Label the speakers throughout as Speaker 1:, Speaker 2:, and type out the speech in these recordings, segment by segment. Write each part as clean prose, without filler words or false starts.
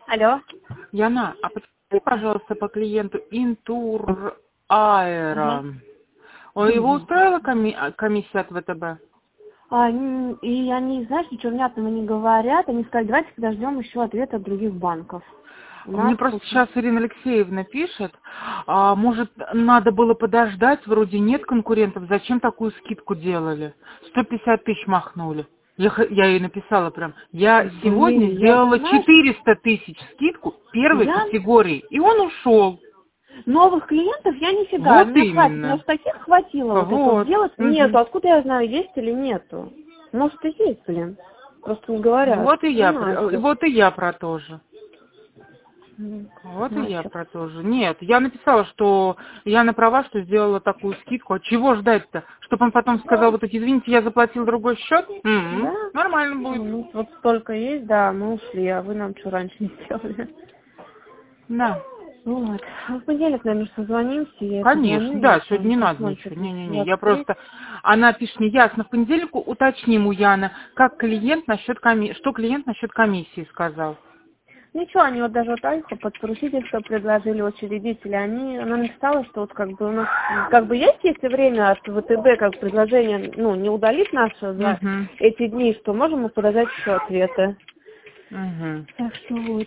Speaker 1: Алло.
Speaker 2: Яна, а подскажи, пожалуйста, по клиенту Интур Аэро.
Speaker 1: Ага.
Speaker 2: Его устроила комиссия от ВТБ?
Speaker 1: И они, знаешь, ничего внятного не говорят. Они сказали, давайте подождем еще ответа от других банков. У
Speaker 2: Мне
Speaker 1: нас
Speaker 2: просто
Speaker 1: тут...
Speaker 2: сейчас Ирина Алексеевна пишет, может, надо было подождать, вроде нет конкурентов, зачем такую скидку делали? 150 тысяч махнули. Я ей написала прям, я сегодня
Speaker 1: Блин, я, ты
Speaker 2: сделала
Speaker 1: знаешь,
Speaker 2: 400 тысяч скидку первой
Speaker 1: я
Speaker 2: категории, и он ушел.
Speaker 1: новых клиентов я нифига,
Speaker 2: Вот
Speaker 1: мне хватит. Мне
Speaker 2: именно.
Speaker 1: же таких хватило вот это вот
Speaker 2: Вот.
Speaker 1: делать. Нету.
Speaker 2: Мгм.
Speaker 1: Откуда я знаю, есть или нету? Может, и есть, блин. Просто не говорят.
Speaker 2: Вот и
Speaker 1: Ну,
Speaker 2: я,
Speaker 1: нафиг.
Speaker 2: вот и я про то же. Вот и я
Speaker 1: Нафиг.
Speaker 2: про то же. Нет, я написала, что я на права, что сделала такую скидку. А чего ждать-то? Чтобы он потом сказал, вот эти, извините, я заплатил другой счет?
Speaker 1: Да.
Speaker 2: Нормально будет.
Speaker 1: Ну, вот столько есть, да, мы ушли, а вы нам что раньше не сделали?
Speaker 2: Да.
Speaker 1: Вот. А в понедельник, наверное, созвонимся, я ей
Speaker 2: Конечно,
Speaker 1: позвоню, мы
Speaker 2: да,
Speaker 1: с
Speaker 2: сегодня
Speaker 1: вами
Speaker 2: не надо
Speaker 1: посмотрим,
Speaker 2: ничего.
Speaker 1: что там у
Speaker 2: Не-не-не,
Speaker 1: вас
Speaker 2: я
Speaker 1: есть.
Speaker 2: просто... Она пишет мне, ясно, в понедельник уточним у Яны, как клиент насчет что клиент насчет комиссии сказал.
Speaker 1: Ничего, они вот даже вот Альфа под поручительство предложили учредители, она написала, что вот как бы у нас, как бы есть, если время от ВТБ, как предложение, ну, не удалить наше за
Speaker 2: Угу.
Speaker 1: эти дни, что можем мы подождать еще ответы.
Speaker 2: Угу.
Speaker 1: Так что вот,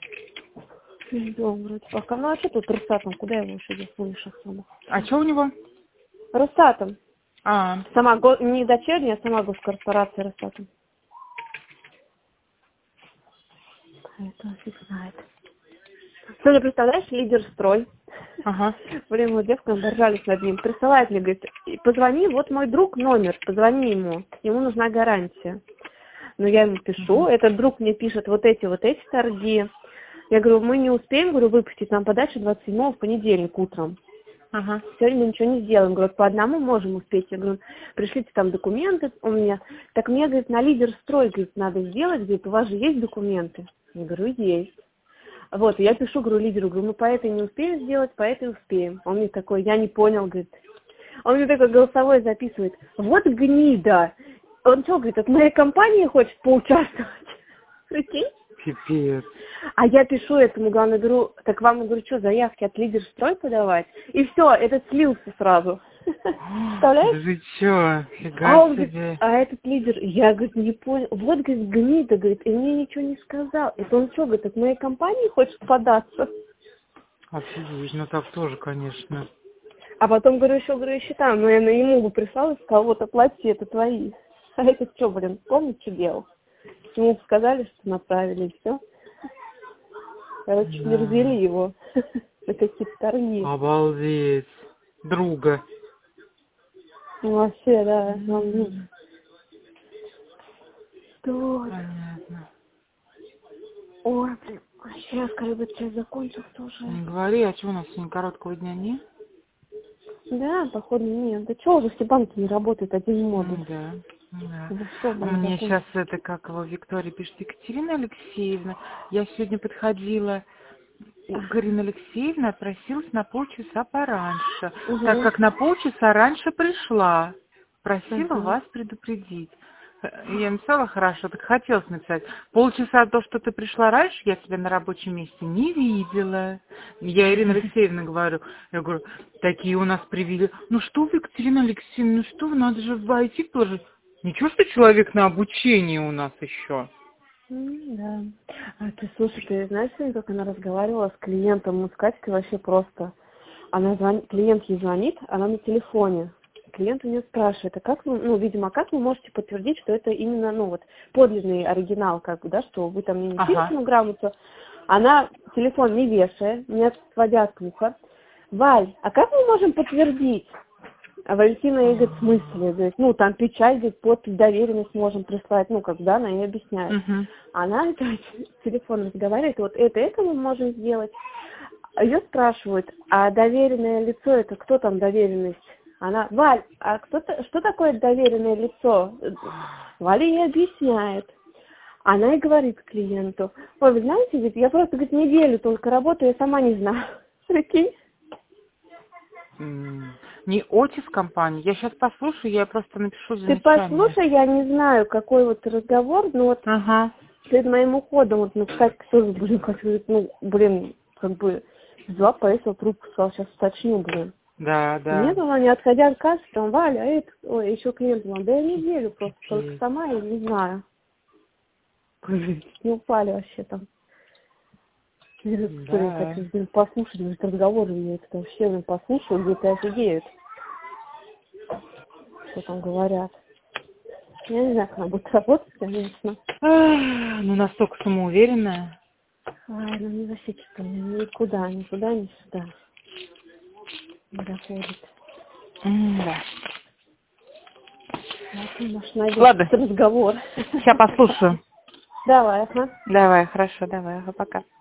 Speaker 1: ждем вроде пока. Ну, а что тут Росатом, куда его еще здесь слышах самых?
Speaker 2: А что у него?
Speaker 1: Росатом.
Speaker 2: А,
Speaker 1: Сама, не дочерняя, а сама госкорпорация Росатом. Это фиг знает. Сегодня, представляешь, лидер строй.
Speaker 2: ага.
Speaker 1: Блин, вот девка держались над ним. Присылает мне, говорит, позвони, вот мой друг номер, позвони ему нужна гарантия. Но я ему пишу,
Speaker 2: Угу.
Speaker 1: этот друг мне пишет вот эти торги. Я говорю, мы не успеем, говорю, выпустить нам подачу 27-го в понедельник утром.
Speaker 2: Ага.
Speaker 1: Сегодня мы ничего не сделаем. Говорю, по одному можем успеть. Я говорю, пришлите там документы у меня. Так мне, говорит, на лидер строй, говорит, надо сделать, говорит, у вас же есть документы? Я говорю, есть. Вот, я пишу, говорю, лидеру, говорю, мы по этой не успеем сделать, по этой успеем. Он мне такой, я не понял, говорит. Он мне такой голосовой записывает. Вот гнида. Он что, говорит, от моей компании хочет поучаствовать? Прикинь?
Speaker 2: Пипец.
Speaker 1: А я пишу этому, главное, говорю, так вам, говорю, что, заявки от лидер строй подавать? И все, этот слился сразу.
Speaker 2: Да
Speaker 1: Представляешь?
Speaker 2: вы чё?
Speaker 1: А
Speaker 2: Фига
Speaker 1: он говорит,
Speaker 2: себе.
Speaker 1: а этот лидер, я, говорит, не понял. Вот, говорит, гнида, говорит, и мне ничего не сказал. Это он что, говорит, от моей компании хочет податься?
Speaker 2: Офигеть, ну так тоже, конечно.
Speaker 1: А потом, говорю, еще там, наверное, ему бы прислал и сказал, вот оплати, это твои. А это что, блин, помнишь, что делал? Ему бы сказали, что направили, и все. Короче, не
Speaker 2: Да.
Speaker 1: развели его на какие-то торги.
Speaker 2: Обалдеть. Друга.
Speaker 1: Ну, вообще, да. Что?
Speaker 2: Понятно.
Speaker 1: Ой, блин, сейчас, скорее бы часть закончил тоже.
Speaker 2: Не говори, а что у нас сегодня короткого дня нет?
Speaker 1: Да, походу нет. Да чего уже все банки не работают, один модуль.
Speaker 2: Да. Да.
Speaker 1: Да что,
Speaker 2: А
Speaker 1: блин,
Speaker 2: мне сейчас
Speaker 1: закончил.
Speaker 2: это, как его, Виктория пишет, Екатерина Алексеевна, я сегодня подходила к Ирине Алексеевне, отпросилась на полчаса пораньше, так
Speaker 1: Угу.
Speaker 2: как на полчаса раньше пришла. Просила
Speaker 1: Ага.
Speaker 2: вас предупредить. Я написала хорошо, так хотелось написать. Полчаса то, что ты пришла раньше, я тебя на рабочем месте не видела. Я Ирине Алексеевне говорю, я говорю, такие у нас привели. Ну что вы, Екатерина Алексеевна, ну что вы, надо же в IT положить. Ничего, что человек на обучении у нас еще.
Speaker 1: Да. А ты, слушай, ты знаешь, сегодня, как она разговаривала с клиентом, мы с Катькой вообще просто. Клиент ей звонит, она на телефоне. Клиент у нее спрашивает, а как вы, ну, видимо, как вы можете подтвердить, что это именно, ну, вот, подлинный оригинал, как бы, да, что вы там мне не
Speaker 2: Ага.
Speaker 1: пишете грамоту. Она телефон не вешая, не отводя от уха. Валь, а как мы можем подтвердить? А Валентина ей говорит, в смысле? Говорит, ну, там печать, говорит, подпись, доверенность можем прислать. Ну, как, да, она ей объясняет.
Speaker 2: Угу.
Speaker 1: Она телефон разговаривает, вот это мы можем сделать. Ее спрашивают, а доверенное лицо, это кто там доверенность? Она, Валь, а что такое доверенное лицо? Валя ей объясняет. Она и говорит клиенту, ой, вы знаете, говорит, я просто, говорит, неделю только работаю, я сама не знаю. Прикинь?
Speaker 2: Не Отис компания. Я сейчас послушаю, я просто напишу
Speaker 1: Ты
Speaker 2: замечание.
Speaker 1: послушай, я не знаю, какой вот разговор, но вот
Speaker 2: Ага.
Speaker 1: перед моим уходом, вот, ну, кстати, тоже, как бы, взяла, повесила трубку, сказала, сейчас уточню,
Speaker 2: Да.
Speaker 1: Нет, она не отходя от кассы, там, Валя, еще клиент был, да я неделю просто, только
Speaker 2: Окей.
Speaker 1: сама, я не знаю. Не упали вообще там. Я хочу послушать, может, разговоры мне это вообще послушаю, где-то офигеют, что там говорят. Я не знаю, как она будет работать, конечно.
Speaker 2: Ну, настолько самоуверенная.
Speaker 1: Ай, ну не вообще что-то никуда, ни сюда не доходит.
Speaker 2: Да.
Speaker 1: Может, найдем
Speaker 2: Ладно.
Speaker 1: разговор.
Speaker 2: Сейчас послушаю.
Speaker 1: Давай, ага.
Speaker 2: Давай, хорошо, давай, пока.